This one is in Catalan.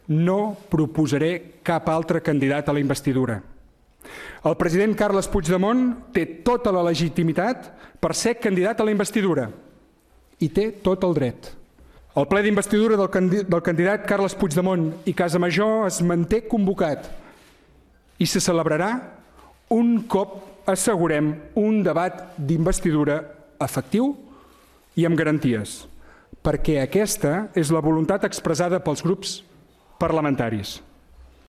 no proposaré cap altre candidat a la investidura. El president Carles Puigdemont té tota la legitimitat per ser candidat a la investidura i té tot el dret. El ple d'investidura del candidat Carles Puigdemont i Casamajó es manté convocat i se celebrarà un cop assegurem un debat d'investidura efectiu i amb garanties, perquè aquesta és la voluntat expressada pels grups parlamentaris.